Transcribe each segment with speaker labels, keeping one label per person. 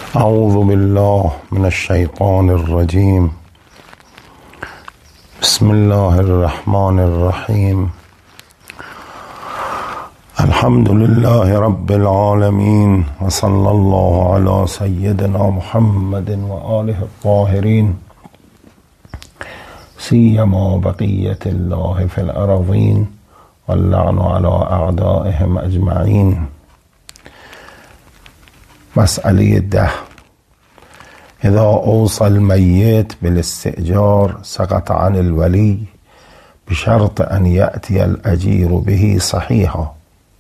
Speaker 1: اعوذ بالله من الشیطان الرجیم. بسم الله الرحمن الرحیم. الحمد لله رب العالمین و صلی الله علی سیدنا محمد و آله الطاهرین سیما بقیة الله فی الارضین واللعن علی اعدائهم اجمعین. مسئله 10. اذا اوصى الميت بالاستئجار سقط عن الولي بشرط ان يأتي الاجیر به صحیحا.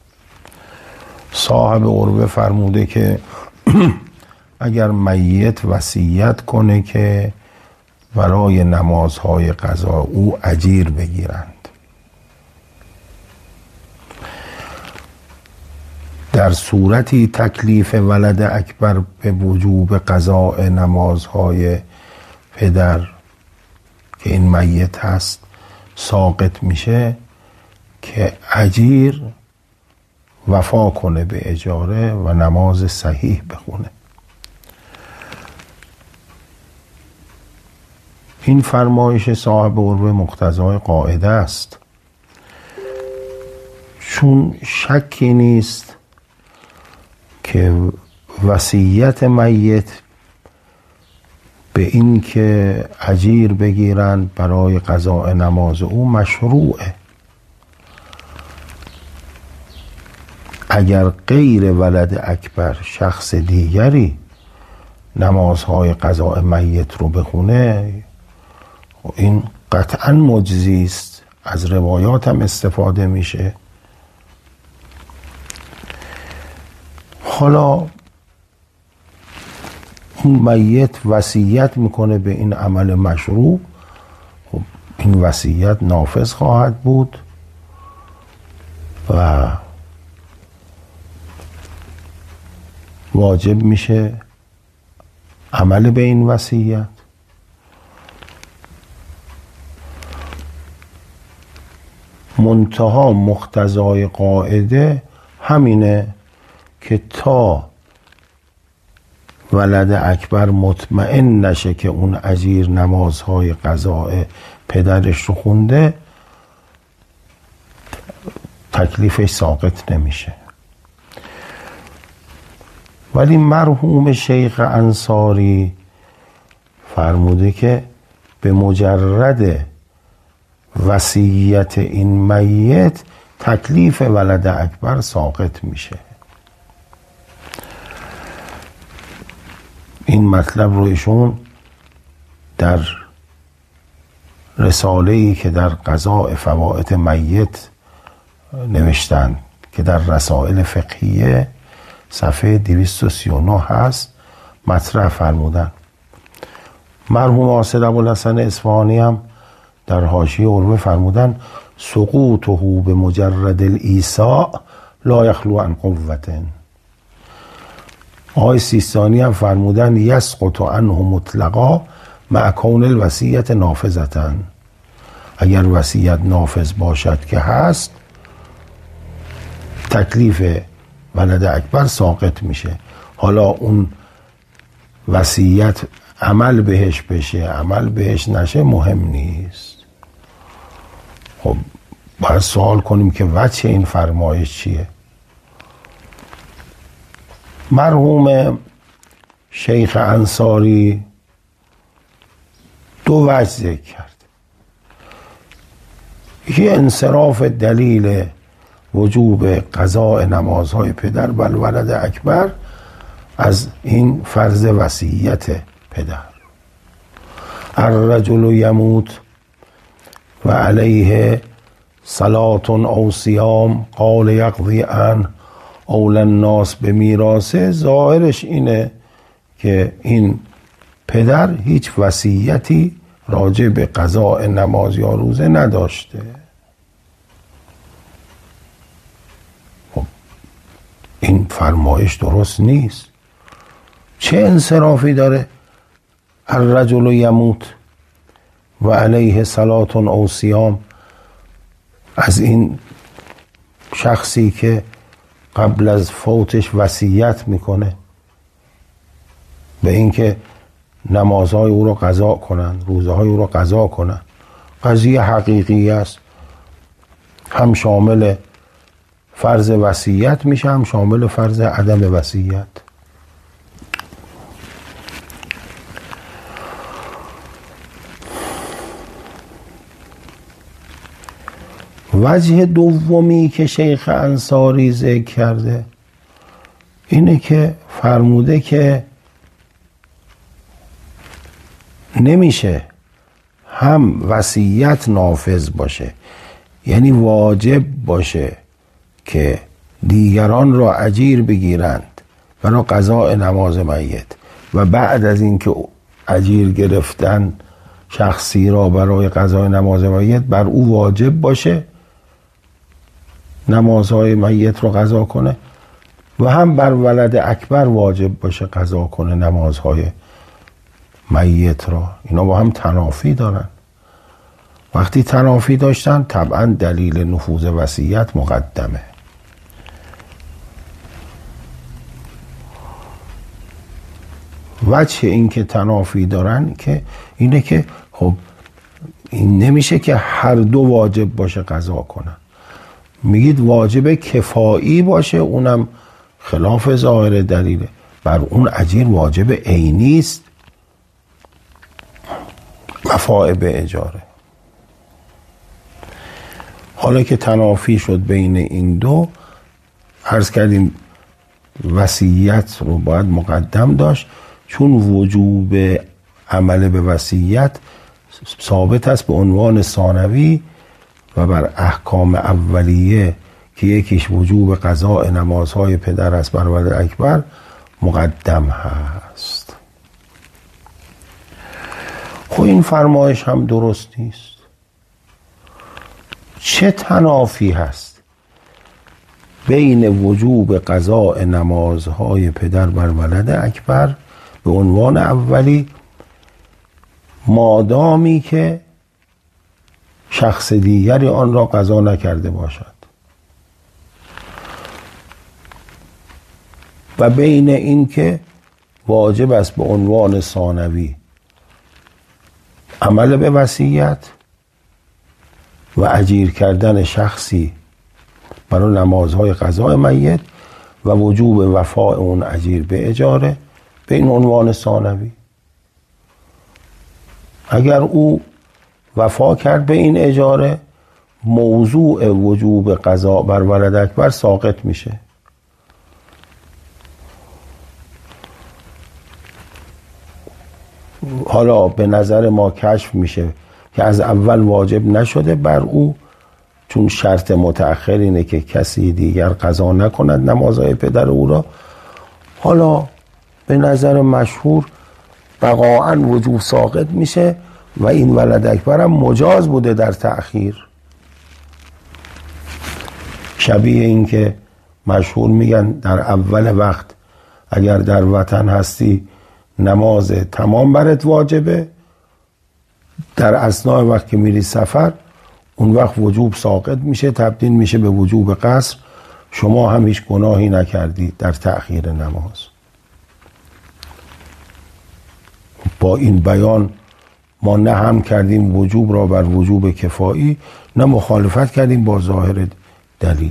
Speaker 1: صاحب عربه فرموده که اگر میت وصیت کنه که برای نمازهای قضا او اجیر بگیرند، در صورتی تکلیف ولد اکبر به وجوب قضاء نمازهای پدر که این میت هست ساقط میشه که اجیر وفا کنه به اجاره و نماز صحیح بخونه. این فرمایش صاحب عربه مقتضای قاعده است، چون شکی نیست که وصیت میت به این که اجیر بگیرند برای قضاء نماز او مشروعه. اگر غیر ولد اکبر شخص دیگری نمازهای قضاء میت رو بخونه، این قطعا مجزی است، از روایات هم استفاده میشه. حالا اون میت وصیت میکنه به این عمل مشروع، خب این وصیت نافذ خواهد بود و واجب میشه عمل به این وصیت. منتها مقتضای قاعده همینه که تا ولد اکبر مطمئن نشه که اون اجیر نمازهای قضاء پدرش رو خونده، تکلیفش ساقط نمیشه. ولی مرحوم شیخ انصاری فرموده که به مجرد وصیت این میت تکلیف ولد اکبر ساقط میشه. این مطلب رو ایشون در رساله‌ای که در قضاء فوائد میت نوشتن که در رسائل فقهیه صفحه 239 هست مطرح فرمودن. مرحوم حاسد ابوالحسن اصفهانی هم در حاشیه عربه فرمودن سقوطه به مجرد الایصاء لا یخلو عن قوة. آقای سیستانی هم فرمودن یسقط عنه مطلقا مع کون الوصیت نافذة. اگر وصیت نافذ باشد که هست، تکلیف ولد اکبر ساقط میشه. حالا اون وصیت عمل بهش بشه عمل بهش نشه مهم نیست. خب باید سوال کنیم که وجه این فرمایش چیه؟ مرحوم شیخ انصاری دو وجه ذکر کرد. یکی انصراف دلیل وجوب قضاء نمازهای پدر بر ولد اکبر از این فرض وصیت پدر. الرجل یموت و علیه صلاة او صیام قال یقضی عنه اول الناس به میراثه. ظاهرش اینه که این پدر هیچ وصیتی راجع به قضاء نماز یا روزه نداشته. خب این فرمایش درست نیست. چه انصرافی داره؟ الرجل یموت و علیه صلاة او صیام، از این شخصی که قبل از فوتش وصیت میکنه به اینکه نمازهای او را قضا کنند، روزهای او را قضا کنند. قضیه حقیقی است، هم شامل فرض وصیت میشه، هم شامل فرض عدم وصیت. وجه دومی که شیخ انصاری ذکر کرده اینه که فرموده که نمیشه هم وصیت نافذ باشه، یعنی واجب باشه که دیگران را اجیر بگیرند برای قضاء نماز میت و بعد از اینکه اجیر گرفتن شخصی را برای قضاء نماز میت بر او واجب باشه نمازهای میت رو قضا کنه و هم بر ولد اکبر واجب باشه قضا کنه نمازهای میت را. اینا با هم تنافی دارن. وقتی تنافی داشتن طبعا دلیل نفوذ وصیت مقدمه. وجه این که تنافی دارن که اینه که خب این نمیشه که هر دو واجب باشه قضا کنن. میگید واجب کفایی باشه، اونم خلاف ظاهر دلیله، بر اون اجیر واجب عینی است، وفاء به اجاره. حالا که تنافی شد بین این دو، عرض کردیم وصیت رو باید مقدم داشت، چون وجوب عمل به وصیت ثابت است به عنوان ثانوی و بر احکام اولیه که یکیش وجوب قضاء نمازهای پدر است بر ولد اکبر مقدم هست. خب این فرمایش هم درست نیست. چه تنافی هست بین وجوب قضاء نمازهای پدر بر ولد اکبر به عنوان اولی مادامی که شخص دیگری آن را قضا نکرده باشد و بین این که واجب است به عنوان ثانوی عمل به وصیت و اجیر کردن شخصی برای نمازهای قضاء میت و وجوب وفاء اون اجیر به اجاره به این عنوان ثانوی. اگر او وفا کرد به این اجاره، موضوع وجوب قضاء بر ولد اکبر ساقط میشه. حالا به نظر ما کشف میشه که از اول واجب نشده بر او، چون شرط متأخر اینه که کسی دیگر قضا نکند نمازهای پدر او را. حالا به نظر مشهور بقاعاً وجوب ساقط میشه و این ولد اکبر هم مجاز بوده در تأخیر. شبیه این که مشهور میگن در اول وقت اگر در وطن هستی نماز تمام برات واجبه، در اثناء وقت که میری سفر اون وقت وجوب ساقط میشه، تبدیل میشه به وجوب قصر. شما هم هیچ گناهی نکردید در تأخیر نماز. با این بیان ما نه هم کردیم وجوب را بر وجوب کفایی، نه مخالفت کردیم با ظاهر دلیل.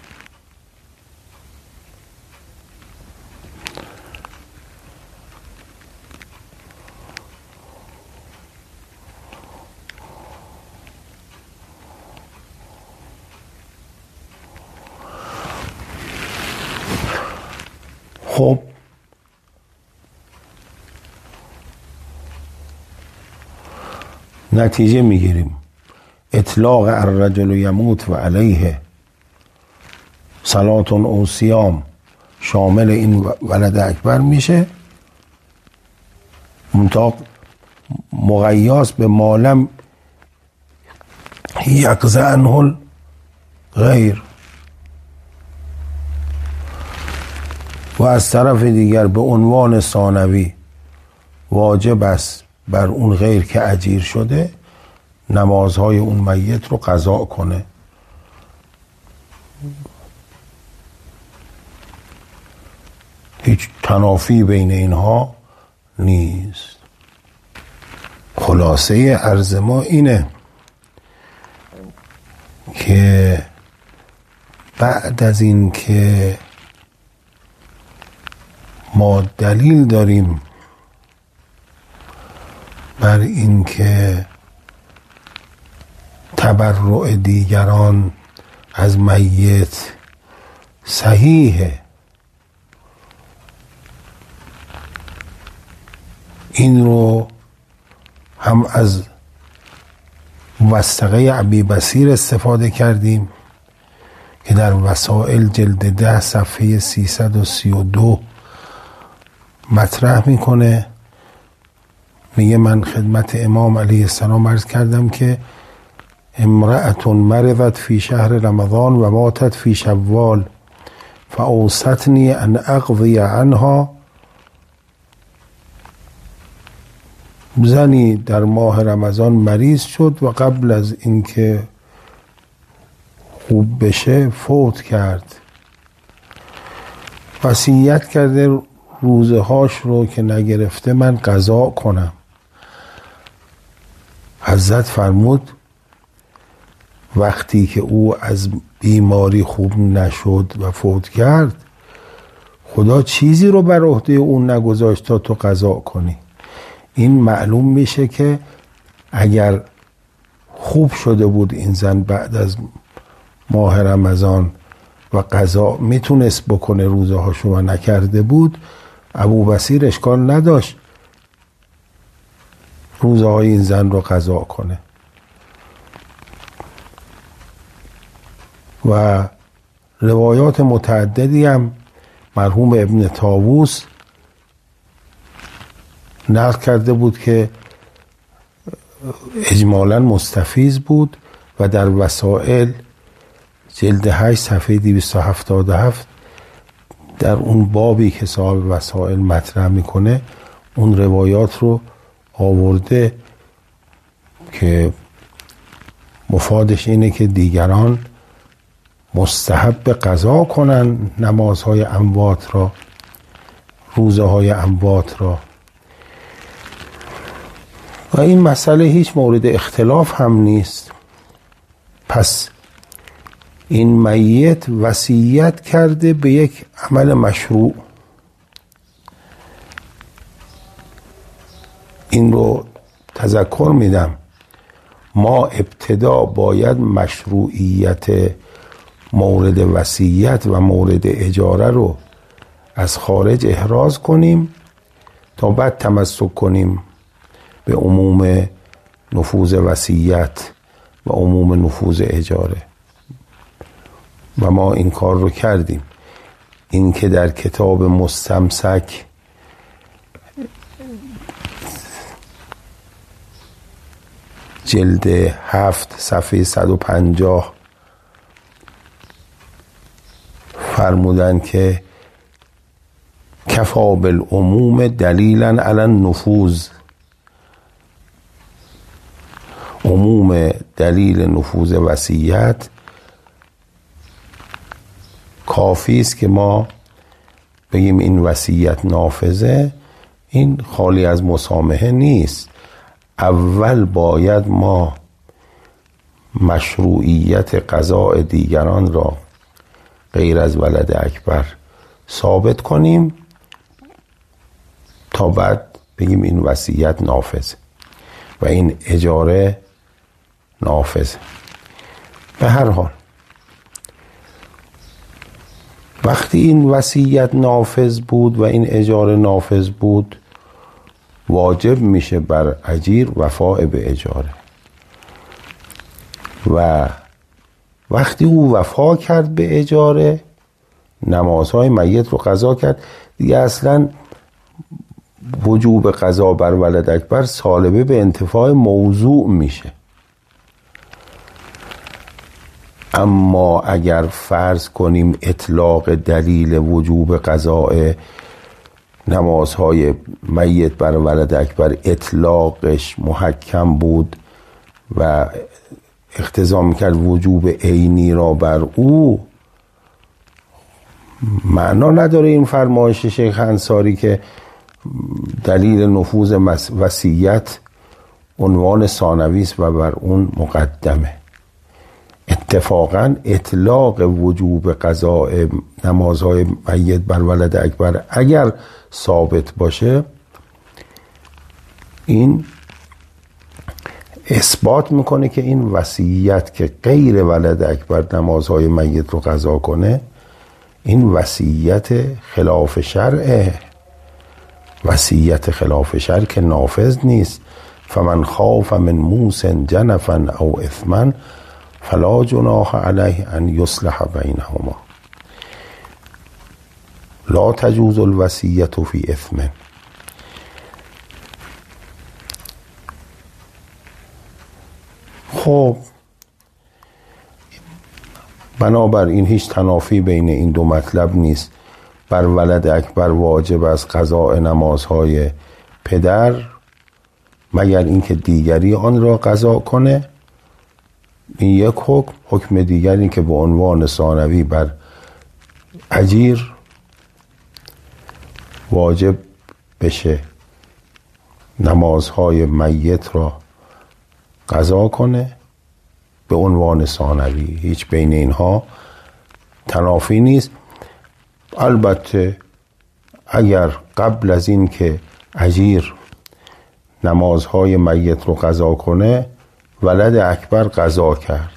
Speaker 1: خب نتیجه میگیریم اطلاق الرجل یموت و علیه صلاة او صیام شامل این ولد اکبر میشه، منطق مقیاس به مالم یقضی عنه غیر. و از طرف دیگر به عنوان ثانوی واجب است بر اون غیر که اجیر شده نمازهای اون میت رو قضا کنه. هیچ تنافی بین اینها نیست. خلاصه عرض ما اینه که بعد از این که ما دلیل داریم بر این که تبرع دیگران از میت صحیحه، این رو هم از موثقه ابی بصیر استفاده کردیم که در وسائل جلد 10 صفحه 332 مطرح میکنه. میگه من خدمت امام علیه السلام عرض کردم که امرأة مرضت فی شهر رمضان و ماتت فی شوال فاوصتنی ان اقضی عنها. زنی در ماه رمضان مریض شد و قبل از اینکه خوب بشه فوت کرد. وصیت کرده روزهاش رو که نگرفته من قضا کنم. حضرت فرمود وقتی که او از بیماری خوب نشد و فوت کرد، خدا چیزی رو بر عهده اون نگذاشت تا تو قضا کنی. این معلوم میشه که اگر خوب شده بود این زن بعد از ماه رمضان و قضا میتونست بکنه روزه هاشو و نکرده بود، ابو بصیر اشکال نداشت روزه های این زن رو قضا کنه. و روایات متعددی هم مرحوم ابن طاووس نقل کرده بود که اجمالاً مستفیض بود و در وسائل جلد 8 صفحه 277 در اون بابی که صاحب وسائل مطرح میکنه اون روایات رو آورده که مفادش اینه که دیگران مستحب قضا کنن نمازهای اموات را، روزه های اموات را. و این مسئله هیچ مورد اختلاف هم نیست. پس این میت وصیت کرده به یک عمل مشروع. این رو تذکر میدم، ما ابتدا باید مشروعیت مورد وصیت و مورد اجاره رو از خارج احراز کنیم تا بعد تمسک کنیم به عموم نفوذ وصیت و عموم نفوذ اجاره. و ما این کار رو کردیم. این که در کتاب مستمسک جلد 7 صفحه 150 فرمودن که کفا بالعموم دلیلا علی النفوذ، عموم دلیل نفوذ وصیت کافی است که ما بگیم این وصیت نافذه. این خالی از مسامحه نیست. اول باید ما مشروعیت قضاء دیگران را غیر از ولد اکبر ثابت کنیم تا بعد بگیم این وصیت نافذ و این اجاره نافذ. به هر حال وقتی این وصیت نافذ بود و این اجاره نافذ بود، واجب میشه بر اجیر وفاء به اجاره. و وقتی او وفا کرد به اجاره، نمازهای میت رو قضا کرد، دیگه اصلا وجوب قضا بر ولد اکبر سالبه به انتفاع موضوع میشه. اما اگر فرض کنیم اطلاق دلیل وجوب قضاء نمازهای میت بر ولد اکبر اطلاقش محکم بود و اقتضا میکرد وجوب عینی را بر او، معنا نداره این فرمایش شیخ انصاری که دلیل نفوذ وصیت عنوان ثانوی است و بر اون مقدمه. اتفاقا اطلاق وجوب قضاء نمازهای میت بر ولد اکبر اگر ثابت باشه، این اثبات میکنه که این وصیت که غیر ولد اکبر نمازهای میت رو قضا کنه، این وصیت خلاف شرعه. وصیت خلاف شرع که نافذ نیست. فمن خاف من موس جنفا او اثما فلا جناح علیه ان یصلح بینهما. لا تجوز الوصیت فی اثم. خب بنابراین هیچ تنافی بین این دو مطلب نیست. بر ولد اکبر واجب از قضاء نمازهای پدر مگر اینکه دیگری آن را قضا کنه. این یک حکم. حکم دیگری که به عنوان ثانوی بر اجیر واجب بشه نمازهای میت را قضا کنه به عنوان ثانوی. هیچ بین اینها تنافی نیست. البته اگر قبل از این که اجیر نمازهای میت رو قضا کنه ولد اکبر قضا کرد،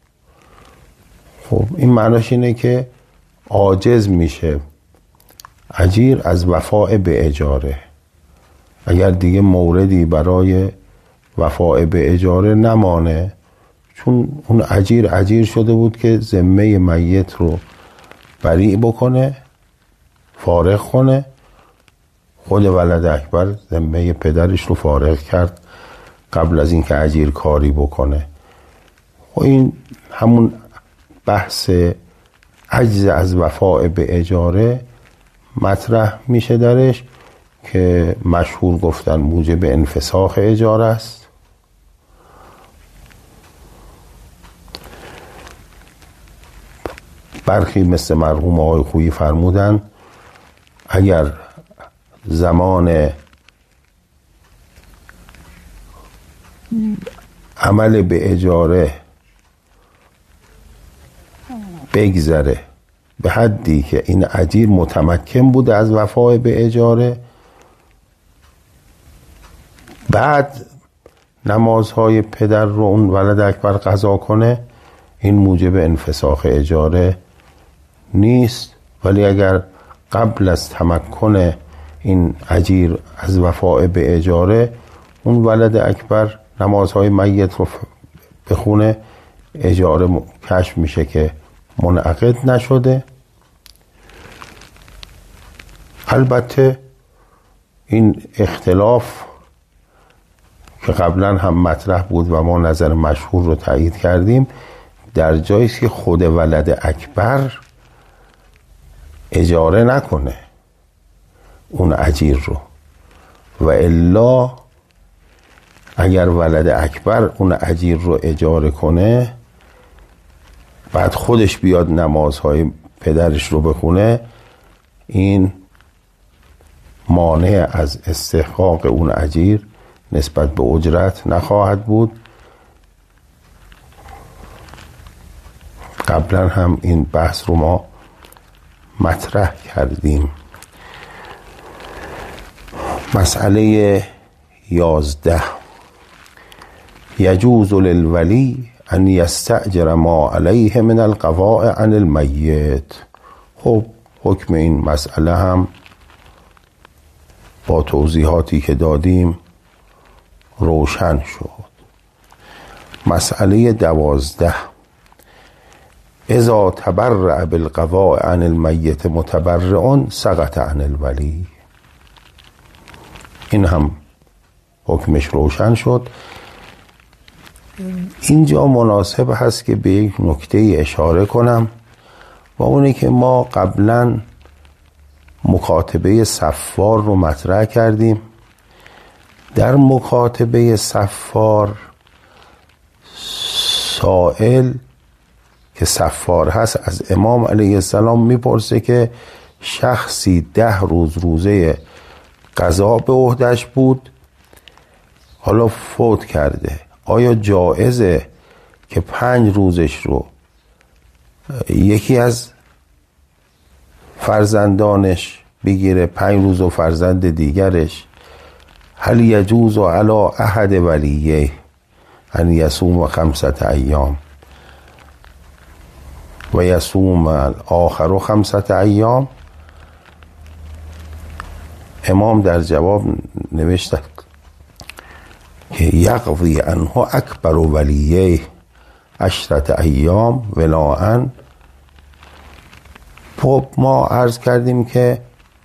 Speaker 1: خب این معناش اینه که عاجز میشه اجیر از وفاء به اجاره. اگر دیگه موردی برای وفاء به اجاره نمانه، چون اون اجیر شده بود که ذمه میت رو بریء بکنه، فارغ کنه، خود ولد اکبر ذمه پدرش رو فارغ کرد قبل از اینکه اجیر کاری بکنه. و این همون بحث عجز از وفاء به اجاره مطرح میشه درش که مشهور گفتن موجب انفساخ اجاره است. برخی مثل مرحوم آقای خویی فرمودن اگر زمان عمل به اجاره بگذره به حدی که این اجیر متمکن بوده از وفای به اجاره، بعد نمازهای پدر رو اون ولد اکبر قضا کنه، این موجب انفساخ اجاره نیست. ولی اگر قبل از تمکن این اجیر از وفای به اجاره اون ولد اکبر نمازهای میت رو بخونه، اجاره کشف میشه که منعقد نشده. البته این اختلاف که قبلا هم مطرح بود و ما نظر مشهور رو تایید کردیم در جایی است که خود ولد اکبر اجاره نکنه اون اجیر رو، و الا اگر ولد اکبر اون اجیر رو اجاره کنه بعد خودش بیاد نمازهای پدرش رو بخونه، این مانع از استحقاق اون اجیر نسبت به اجرت نخواهد بود. قبلا هم این بحث رو ما مطرح کردیم. مسئله 11 یجوز للولی ان یستأجر ما علیه من القضاء عن المیت. خب حکم این مسئله هم با توضیحاتی که دادیم روشن شد. مسئله 12 اذا تبرع بالقضاء عن المیت متبرع سقط عن الولی. این هم حکمش روشن شد. اینجا مناسب هست که به یک نکته اشاره کنم و اونه که ما قبلا مکاتبه صفار رو مطرح کردیم. در مکاتبه صفار سائل که صفار هست از امام علیه السلام میپرسه که شخصی 10 روز روزه قضا به عهده‌اش بود، حالا فوت کرده، آیا جایزه که 5 روزش رو یکی از فرزندانش بگیره، 5 روز و فرزند دیگرش؟ هل یجوز علی احد ولیه ان یصوم 5 ایام و یصوم آخر 5 ایام؟ امام در جواب نوشته که یقضی عنه اکبر ولیه 10 ایام ولاءً. خب ما عرض کردیم که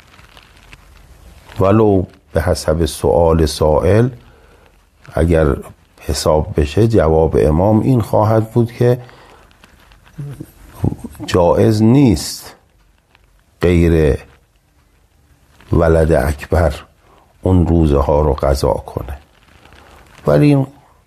Speaker 1: ولو به حسب سؤال سائل اگر حساب بشه جواب امام این خواهد بود که جایز نیست غیر ولد اکبر اون روزه ها رو قضا کنه، ولی این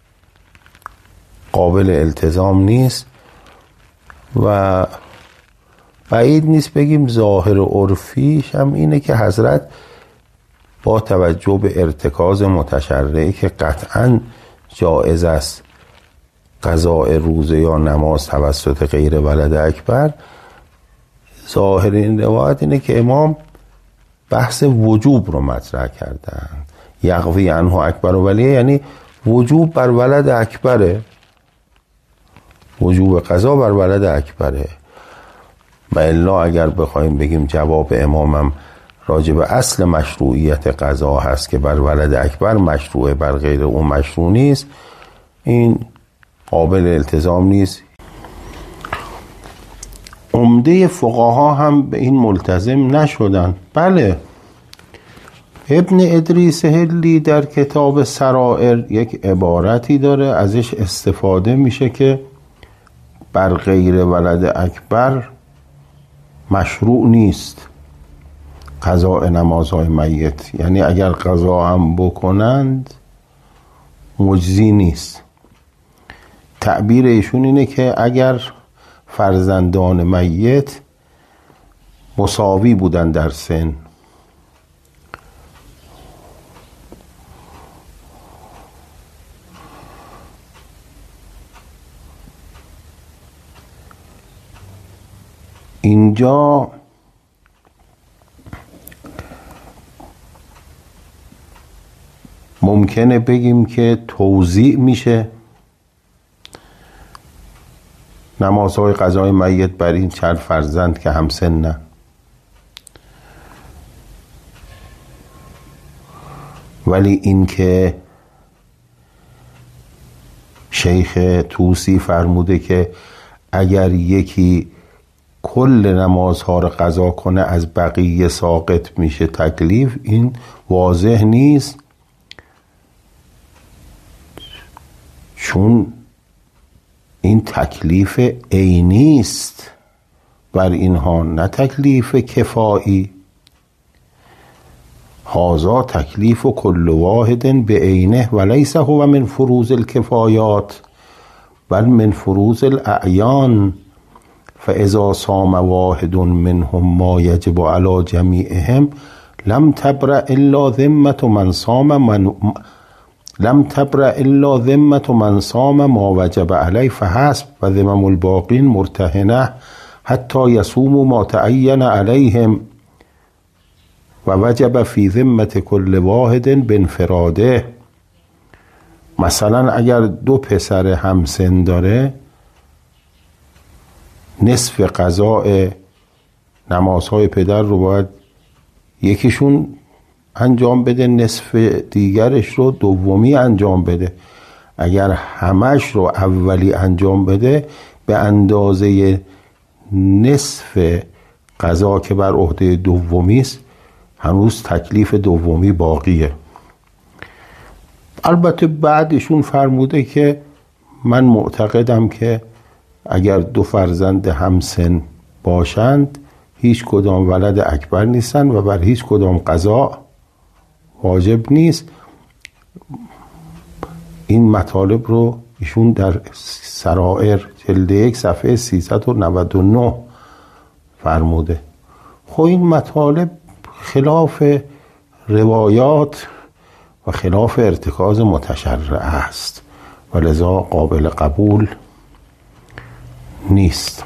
Speaker 1: قابل التزام نیست و بعید نیست بگیم ظاهر عرفیش هم اینه که حضرت با توجه به ارتکاز متشرعی که قطعاً جایز است قضاء روزه یا نماز توسط غیر ولد اکبر، ظاهر این روایت اینه که امام بحث وجوب رو مطرح کردن. یقضی عنه اکبر و ولیه یعنی وجوب بر ولد اکبره، وجوب قضا بر ولد اکبره. و الا اگر بخوایم بگیم جواب امامم راجع به اصل مشروعیت قضا هست که بر ولد اکبر مشروعه بر غیر اون مشروع نیست، این قابل التزام نیست. عمده فقها هم به این ملتزم نشدن. بله، ابن ادریس هلی در کتاب سرائر یک عبارتی داره ازش استفاده میشه که بر غیر ولد اکبر مشروع نیست قضاء نمازهای میت، یعنی اگر قضا هم بکنند مجزی نیست. تعبیر ایشون اینه که اگر فرزندان میت مساوی بودن در سن، اینجا ممکنه بگیم که توزیع میشه نمازهای قضای میت بر این 4 فرزند که همسنن. ولی این که شیخ طوسی فرموده که اگر یکی کل نمازها رو قضا کنه از بقیه ساقط میشه تکلیف، این واضح نیست، چون این تکلیف عینی است بر اینها، نه تکلیف کفایی. هذا تکلیف کل واحد به عینه و لیس هو من فروض الکفایات بل من فروض الاعیان، فاذا صام واحد منهم ما یجب علی جمیعهم لم تبرأ الا ذمة من صام ما وجب علیه فحسب و ذمم الباقین مرتهنه حتی یصوموا ما تعین علیهم و وجب فی ذمة کل واحد بانفراده. مثلا اگر 2 پسر همسن داره، نصف قضاء نمازهای پدر رو باید یکیشون انجام بده، نصف دیگرش رو دومی انجام بده. اگر همش رو اولی انجام بده به اندازه نصف قضا که بر عهده دومی است هنوز تکلیف دومی باقیه. البته بعدشون فرموده که من معتقدم که اگر 2 فرزند همسن باشند هیچ کدام ولد اکبر نیستن و بر هیچ کدام قضا واجب نیست. این مطالب رو ایشون در سرائر جلد 1 صفحه 399 فرموده. خب این مطالب خلاف روایات و خلاف ارتکاز متشرع است و لذا قابل قبول نیست.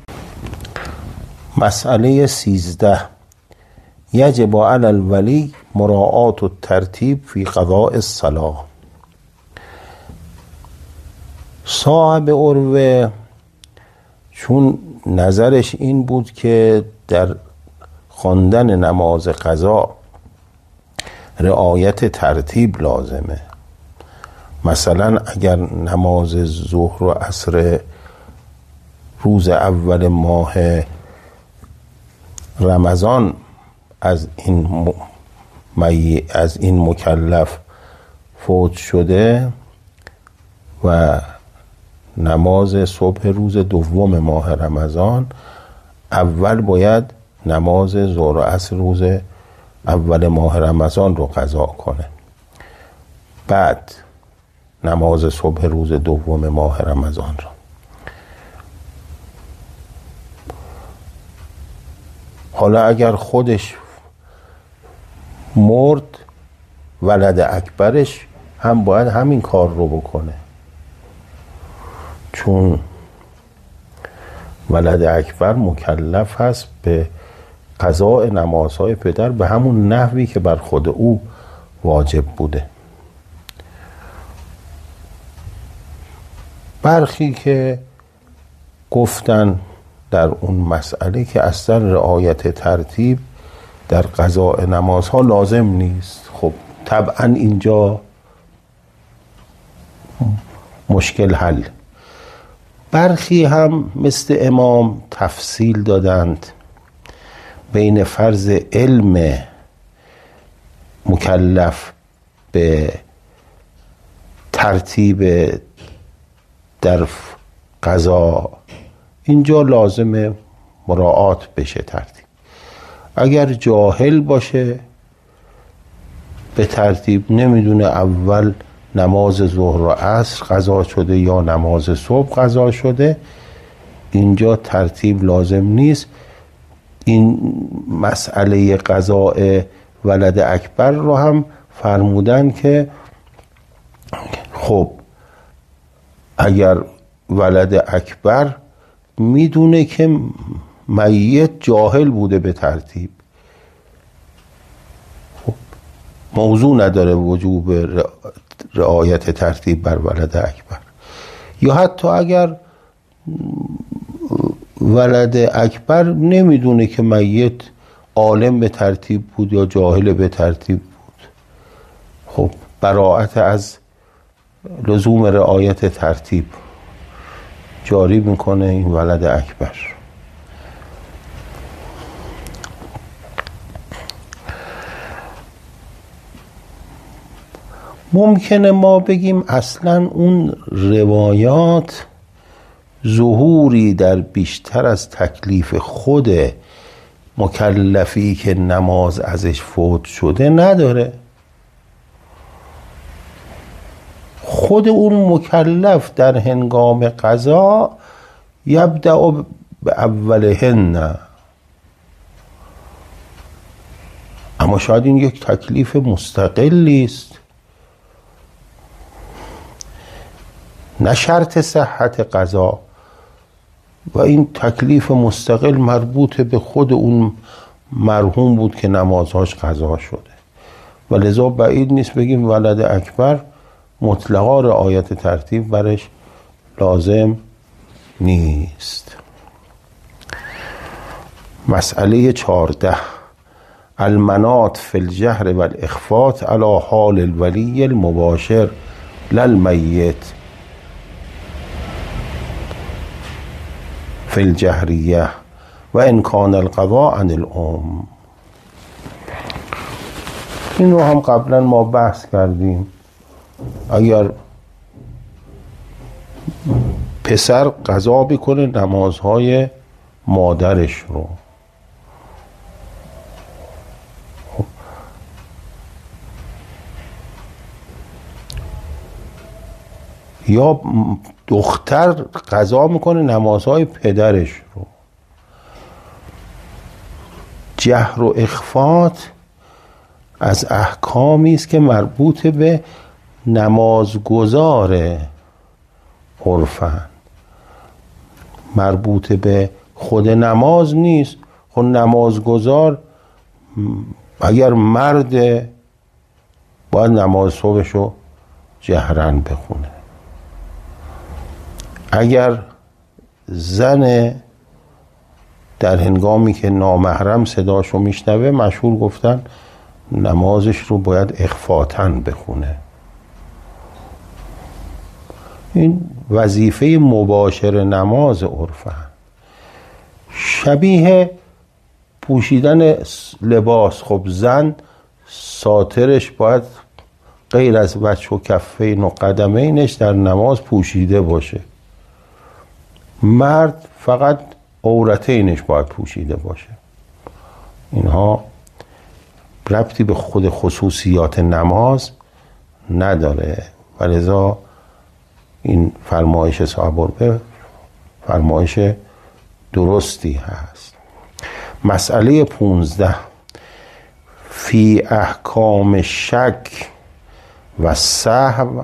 Speaker 1: مسئله 13. یجب علی الولی مراعات الترتیب فی قضاء الصلاة. صاحب عروه چون نظرش این بود که در خواندن نماز قضا رعایت ترتیب لازمه، مثلا اگر نماز ظهر و عصر روز اول ماه رمضان از این مکلف فوت شده و نماز صبح روز دوم ماه رمضان، اول باید نماز ظهر و عصر روز اول ماه رمضان رو قضا کنه، بعد نماز صبح روز دوم ماه رمضان رو. حالا اگر خودش مرد، ولد اکبرش هم باید همین کار رو بکنه، چون ولد اکبر مکلف هست به قضاء نمازهای پدر به همون نحوی که بر خود او واجب بوده. برخی که گفتن در اون مسئله که اصلا رعایت ترتیب در قضاء نمازها لازم نیست. خب طبعا اینجا مشکل حل. برخی هم مثل امام تفصیل دادند بین فرض علم مکلف به ترتیب در قضا، اینجا لازم مراعات بشه ترتیب. اگر جاهل باشه به ترتیب نمیدونه اول نماز ظهر و عصر قضا شده یا نماز صبح قضا شده، اینجا ترتیب لازم نیست. این مسئله قضاء ولد اکبر رو هم فرمودن که خب اگر ولد اکبر میدونه که میت جاهل بوده به ترتیب، خب موضوع نداره وجوب رعایت ترتیب بر ولد اکبر. یا حتی اگر ولد اکبر نمیدونه که میت عالم به ترتیب بود یا جاهل به ترتیب بود، خب براءت از لزوم رعایت ترتیب جاری میکنه این ولد اکبر. ممکنه ما بگیم اصلا اون روایات ظهوری در بیشتر از تکلیف خود مکلفی که نماز ازش فوت شده نداره. خود اون مکلف در هنگام قضا یبدأ به اولهن، اما شاید این یک تکلیف مستقلی است، نه شرط صحت قضا، و این تکلیف مستقل مربوط به خود اون مرحوم بود که نمازهاش قضا شده و لذا بعید نیست بگیم ولد اکبر مطلقا رعایت ترتیب برش لازم نیست. مسئله 14. المنات فی الجهر و الاخفات علی حال الولی المباشر للمیت فی الجهریه و ان کان القضاء عن الام. این رو هم قبلا ما بحث کردیم. اگر پسر قضا بکنه نمازهای مادرش رو، یا دختر قضا میکنه نمازهای پدرش رو، جهر و اخفات از احکامی است که مربوط به نمازگزار عرفن، مربوط به خود نماز نیست. خود نمازگزار اگر مرد باید نماز صبحشو جهرن بخونه، اگر زن در هنگامی که نامحرم صداشو میشنوه مشهور گفتن نمازش رو باید اخفاتن بخونه. این وظیفه مباشر نماز عرفن. شبیه پوشیدن لباس، خب زن ساترش باید غیر از وجه و کفین و قدمینش در نماز پوشیده باشه، مرد فقط عورتینش باید پوشیده باشه. اینها ربطی به خود خصوصیات نماز نداره و لذا این فرمایش صاحب البر فرمایش درستی هست. مسئله 15 فی احکام شک و سهو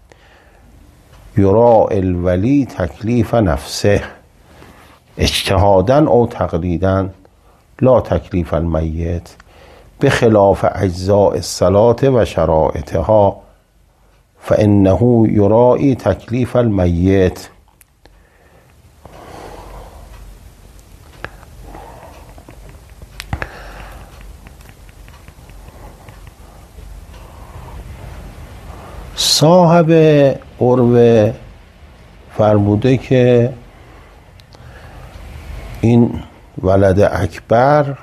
Speaker 1: یراعی الولی تکلیف نفسه اجتهادا او تقلیدا لا تکلیف المیت بخلاف اجزاء الصلاة و شرائطها فانه یراعی تکلیف المیت. صاحب عروه فرموده که این ولد اکبر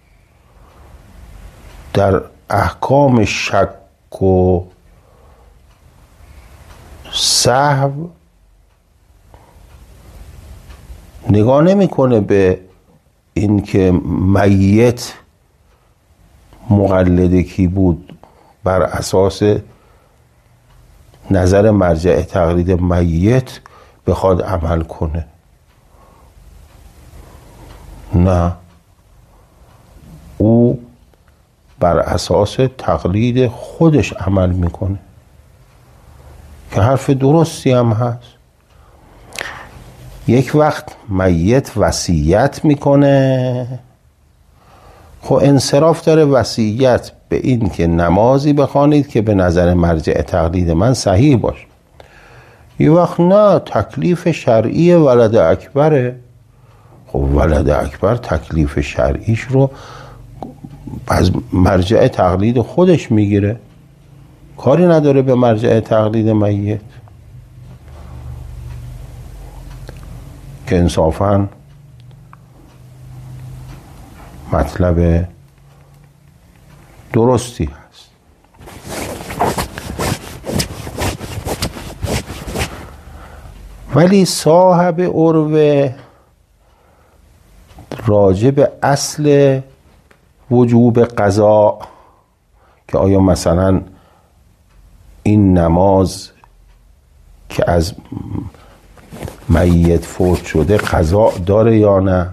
Speaker 1: در احکام شک و سهو نگاه نمیکنه به این که میت مقلد کی بود بر اساس نظر مرجع تقلید میت بخواد عمل کنه. نه، او بر اساس تقلید خودش عمل میکنه که حرف درستی هم هست. یک وقت میت وصیت میکنه، خب انصراف داره وصیت به این که نمازی بخوانید که به نظر مرجع تقلید من صحیح باشه. یه وقت نه، تکلیف شرعی ولد اکبره. خب ولد اکبر تکلیف شرعیش رو از مرجع تقلید خودش میگیره، کاری نداره به مرجع تقلید میت، که انصافاً مطلب درستی هست. ولی صاحب عروه راجع به اصل وجوب قضا که آیا مثلا این نماز که از میت فوت شده قضا داره یا نه،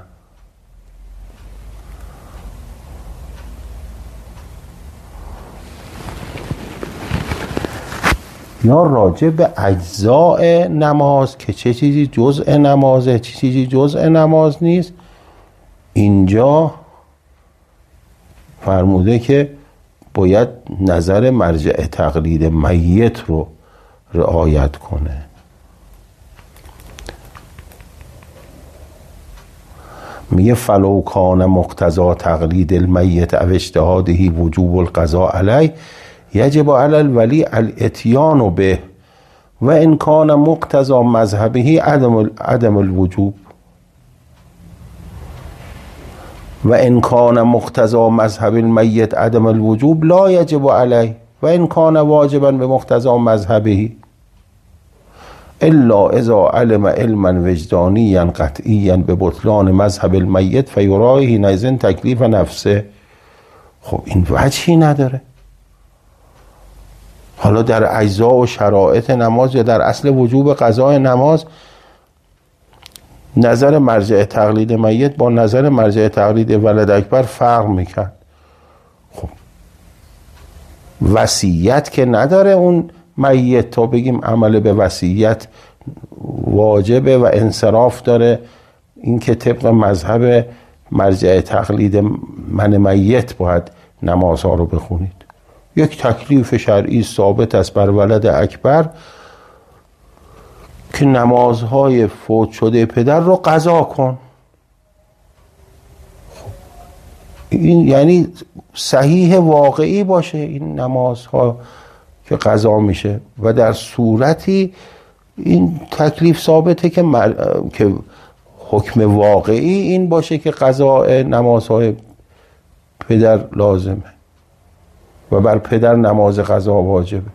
Speaker 1: یا راجع به اجزاء نماز که چه چیزی جزء نمازه چه چیزی جزء نماز نیست. اینجا فرموده که باید نظر مرجع تقلید میت رو رعایت کنه. میگه فلو کان مقتضا تقلید المیت او اجتهاده وجوب القضاء علی یجب علی الولی الاتیان به و ان کان مقتضا مذهبه عدم الوجوب و ان کان مقتضا مذهب المیت عدم الوجوب لا یجب علیه و ان کان واجبا به مقتضا مذهبه الا اذا علم علما وجدانیا قطعیا به بطلان مذهب المیت فیراه حینئذ تکلیف نفسه. خب این وجهی نداره. حالا در اجزا و شرایط نماز یا در اصل وجوب قضای نماز نظر مرجع تقلید میت با نظر مرجع تقلید ولد اکبر فرق میکرد. خب وصیت که نداره اون میت تا بگیم عمل به وصیت واجبه و انصراف داره. این که طبق مذهب مرجع تقلید من میت باید نمازها رو بخونید. یک تکلیف شرعی ثابت است بر ولد اکبر که نمازهای فوت شده پدر رو قضا کن. این یعنی صحیح واقعی باشه این نمازها که قضا میشه و در صورتی این تکلیف ثابته که حکم واقعی این باشه که قضاء نمازهای پدر لازمه و بر پدر نماز قضا واجبه.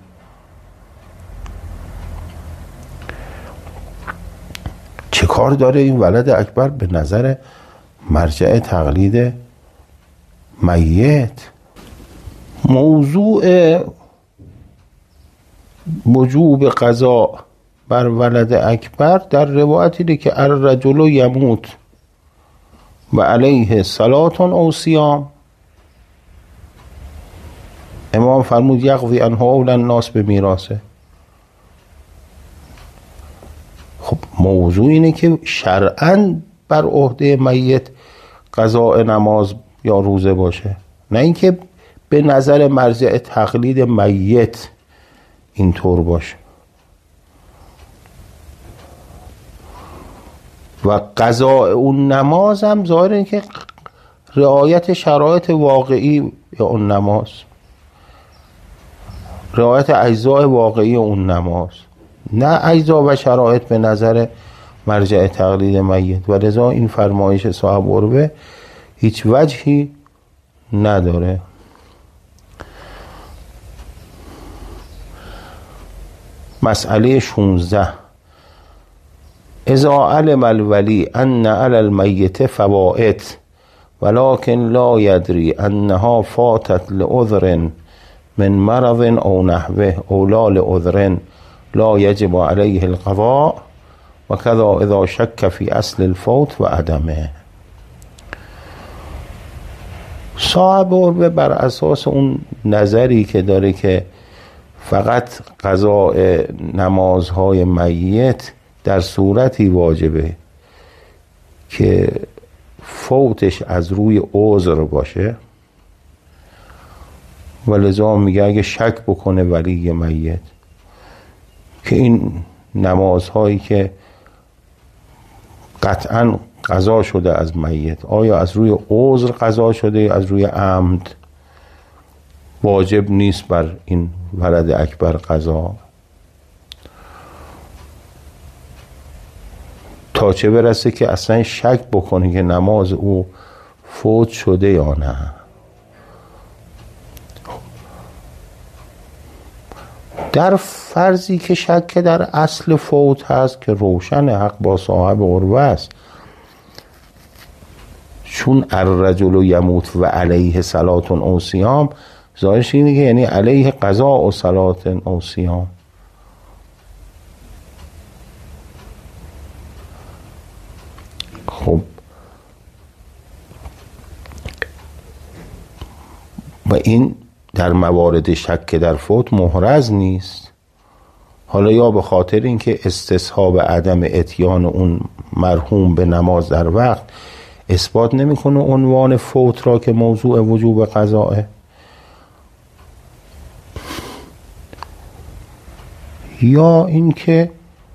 Speaker 1: چه کار داره این ولد اکبر به نظر مرجع تقلید میت؟ موضوع وجوب قضا بر ولد اکبر در روایتی ده که الرجل یموت و علیه صلاة او صیام، امام فرمود یقضی عنه اولی الناس به میراثه. خب موضوع اینه که شرعاً بر عهده میت قضاء نماز یا روزه باشه، نه اینکه به نظر مرجع تقلید میت اینطور باشه. و قضاء اون نماز هم ظاهر این که رعایت شرایط واقعی یا اون نماز، رعایت اجزاء واقعی اون نماز، نه اجزا و شرایط به نظر مرجع تقلید میت. و لذا این فرمایش صاحب عروه هیچ وجهی نداره. مسئله 16 اذا علم الولی ان علی المیت فوائد ولكن لا يدري انها فاتت لعذر من مرض او نحوه او لا لعذر لا يجب عليه القضاء وكذا اذا شك في اصل الفوت و عدمه. صاحب عروه بر اساس اون نظری که داره که فقط قضاء نمازهای میت در صورتی واجبه که فوتش از روی عذر باشه، و لذا میگه اگه شک بکنه ولی میت که این نمازهایی که قطعا قضا شده از میت آیا از روی عذر قضا شده یا از روی عمد، واجب نیست بر این ولد اکبر قضا، تا چه برسه که اصلا شک بکنه که نماز او فوت شده یا نه. در فرضی که شک در اصل فوت هست که روشن حق با صاحب عروه است، چون الرجل یموت و علیه صلاة او صیام، ظاهرش اینه که یعنی علیه قضاء و صلاة او صیام. خب و این در موارد شک در فوت محرز نیست. حالا یا به خاطر اینکه استصحاب عدم اتیان اون مرحوم به نماز در وقت اثبات نمیکنه عنوان فوت را که موضوع وجوب قضاء، یا اینکه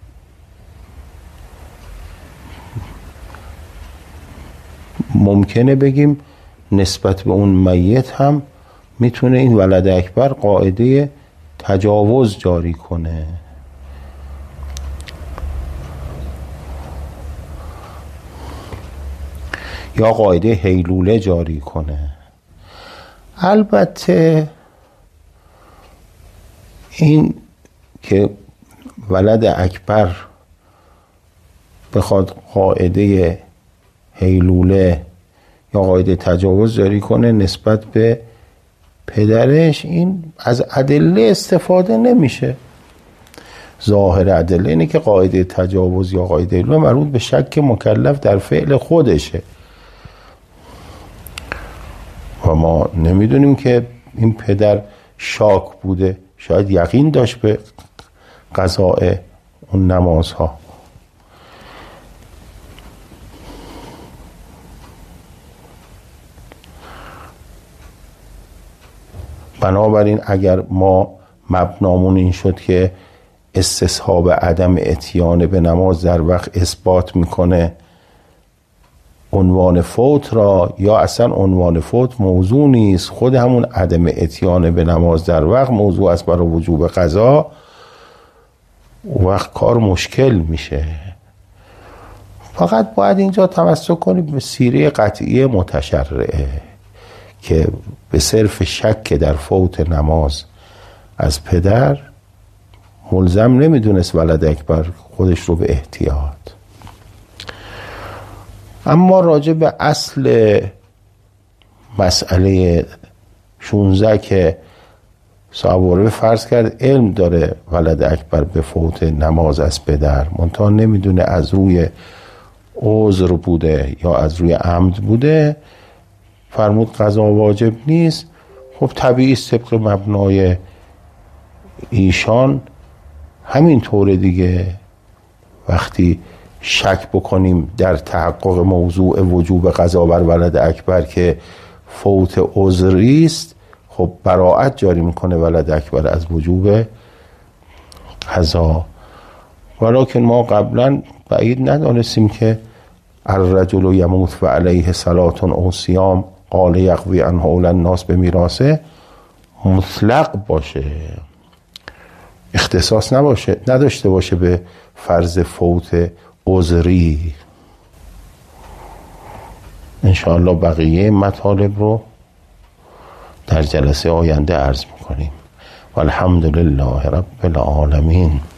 Speaker 1: ممکنه بگیم نسبت به اون میت هم میتونه این ولد اکبر قاعده تجاوز جاری کنه. یا قاعده هیلوله جاری کنه. البته این که ولد اکبر بخواد قاعده هیلوله یا قاعده تجاوز جاری کنه نسبت به پدرش، این از ادله استفاده نمیشه. ظاهر ادله اینه که قاعده تجاوز یا قاعده هیلوله مربوط به شک مکلف در فعل خودشه و ما نمیدونیم که این پدر شاک بوده، شاید یقین داشت به قضاء اون نمازها. بنابراین اگر ما مبنامون این شد که استصحاب عدم اتیان به نماز در وقت اثبات میکنه عنوان فوت را، یا اصلا عنوان فوت موضوع نیست، خود همون عدم اتیان به نماز در وقت موضوع است برای وجوب قضا، وقت کار مشکل میشه. فقط باید اینجا تمسک کنیم به سیره قطعی متشرعه که به صرف شک در فوت نماز از پدر ملزم نمیدونست ولد اکبر خودش رو به احتیاط. اما راجع به اصل مسئله 16 که صاحب فرض کرد علم داره ولد اکبر به فوت نماز از پدر، منتها نمیدونه از روی عذر بوده یا از روی عمد بوده، فرمود قضا واجب نیست. خب طبیعی طبق مبنای ایشان همین طوره دیگه. وقتی شک بکنیم در تحقق موضوع وجوب قضا بر ولد اکبر که فوت عذری است، خب براءت جاری میکنه ولد اکبر از وجوب قضا. ولکن ما قبلا بعید ندانستیم که الرجل یموت و علیه صلاة او صیام قال یقضی عنه اول الناس به میراثه مطلق باشه، اختصاص نداشته باشه به فرض فوت عذری. انشاءالله بقیه مطالب رو در جلسه آینده عرض میکنیم. والحمد لله رب العالمین.